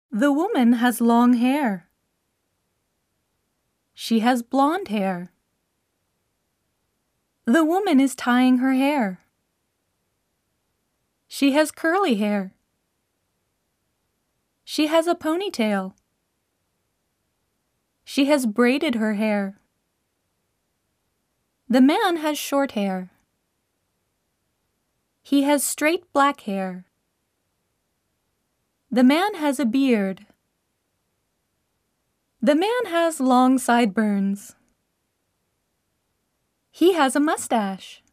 The woman has long hair. She has blonde hair. The woman is tying her hair. She has curly hair. She has a ponytail. She has braided her hair. The man has short hair. He has straight black hair. The man has a beard. The man has long sideburns. He has a mustache.